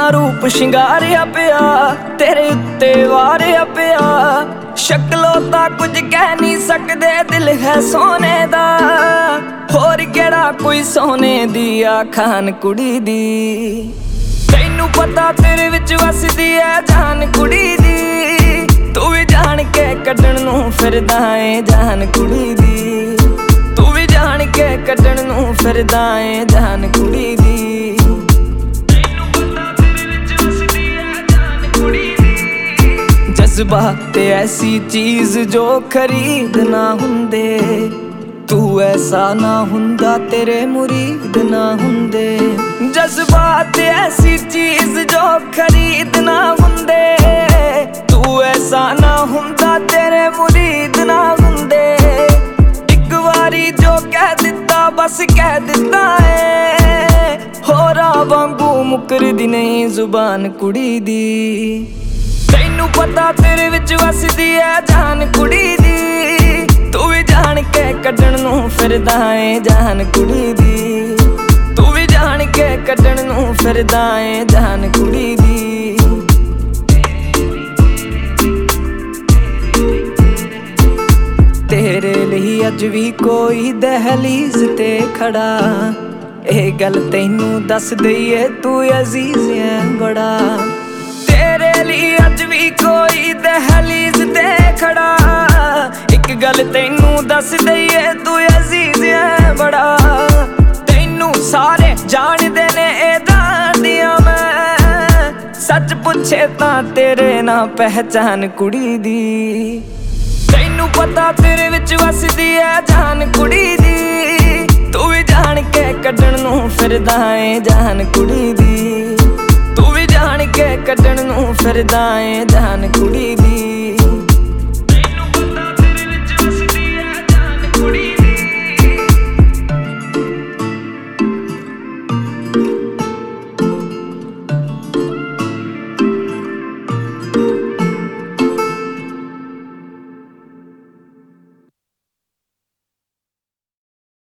ਸੋਹਣਾ ਰੂਪ ਸ਼ਿੰਗਾਰਿਆ ਪਿਆ, ਤੇਰੇ ਉੱਤੇ ਵਾਰਿਆ ਪਿਆ। ਸ਼ਕਲੋਂ ਤਾਂ ਕੁਝ ਕਹਿ ਨਹੀਂ ਸਕਦੇ, ਦਿਲ ਹੈ ਸੋਨੇ ਦਾ। ਹੋਰ ਕਿਹੜਾ ਕੋਈ ਸੋਨੇ ਦੀ ਆਖਾਨ ਕੁੜੀ ਦੀ। ਤੈਨੂੰ ਪਤਾ ਤੇਰੇ ਵਿੱਚ ਵਸਦੀ ਐ ਜਾਨ ਕੁੜੀ ਦੀ। ਤੂੰ ਵੀ ਜਾਣ ਕੇ ਕੱਢਣ ਨੂੰ ਫਿਰਦਾ ਏ ਜਾਨ ਕੁੜੀ ਦੀ। ਤੂੰ ਵੀ ਜਾਣ ਕੇ ਕੱਢਣ ਨੂੰ ਫਿਰਦਾ ਏ ਜਾਨ ਕੁੜੀ ਦੀ। ਤੈਨੂੰ ਪਤਾ ਤੇਰੇ ਵਿੱਚ ਵਸਦੀ ਐ ਜਾਨ ਕੁੜੀ ਦੀ। ਜਜ਼ਬਾਤ ਐਸੀ ਚੀਜ਼ ਜੋ ਖਰੀਦ ਨਾ ਹੁੰਦੇ। ਤੂੰ ਐਸਾ ਨਾ ਹੁੰਦਾ ਤੇਰੇ ਮੁਰੀਦ ਨਾ ਹੁੰਦੇ। ਜਜ਼ਬਾਤ ਐਸੀ ਚੀਜ਼ ਜੋ ਖਰੀਦ ਨਾ ਹੁੰਦੇ। ਤੂੰ ਐਸਾ ਨਾ ਹੁੰਦਾ ਤੇਰੇ ਮੁਰੀਦ ਨਾ ਹੁੰਦੇ। ਇੱਕ ਵਾਰੀ ਜੋ ਕਹਿ ਦਿੱਤਾ ਬਸ ਕਹਿ ਦਿੱਤਾ ਏ। ਹੋਰਾਂ ਵਾਂਗੂ ਮੁਕਰਦੀ ਨਹੀਂ ਜ਼ੁਬਾਨ ਕੁੜੀ ਦੀ। ਤੈਨੂੰ ਪਤਾ ਤੇਰੇ ਵਿੱਚ ਵਸਦੀ ਐ ਜਾਨ ਕੁੜੀ ਦੀ। ਤੂੰ ਵੀ ਜਾਣ ਕੇ ਕੱਢਣ ਨੂੰ ਫਿਰਦਾ ਏ ਜਾਨ ਕੁੜੀ ਦੀ। ਤੂੰ ਵੀ ਜਾਣ ਕੇ ਕੱਢਣ ਨੂੰ ਫਿਰਦਾ ਏ ਜਾਨ ਕੁੜੀ ਦੀ। ਤੇਰੇ ਲਈ ਅੱਜ ਵੀ ਕੋਈ ਦਹਲੀਜ਼ ਤੇ ਖੜਾ। ਇਹ ਗੱਲ ਤੈਨੂੰ ਦੱਸ ਦਈਏ ਤੂੰ ਅਜ਼ੀਜ਼ ਐ ਬੜਾ। ਤੇਰੇ ਲਈ ਅੱਜ ਵੀ ਕੋਈ ਦਹਲੀਜ਼ ਤੇ ਖੜਾ। ਇੱਕ ਗੱਲ ਤੈਨੂੰ ਦੱਸ ਦਈਏ ਤੂੰ ਅਜ਼ੀਜ਼ ਐ ਬੜਾ। ਤੈਨੂੰ ਸਾਰੇ ਜਾਣਦੇ ਨੇ ਇਹਦਾ ਦੀਆਂ ਮੈਂ। ਸੱਚ ਪੁੱਛੇ ਤਾਂ ਤੇਰੇ ਨਾ ਪਹਿਚਾਨ ਕੁੜੀ ਦੀ। ਤੈਨੂੰ ਪਤਾ ਤੇਰੇ ਵਿੱਚ ਵਸਦੀ ਐ ਜਾਨ ਕੁੜੀ ਦੀ। ਤੂੰ ਵੀ ਜਾਣ ਕੇ ਕੱਢਣ ਨੂੰ ਫਿਰਦਾ ਏ ਜਾਨ ਕੁੜੀ ਦੀ। ਤੂੰ ਵੀ ਜਾਣ ਕੇ ਕੱਢਣ ਨੂੰ ਫਿਰਦਾ ਏ ਜਾਨ ਕੁੜੀ ਦੀ।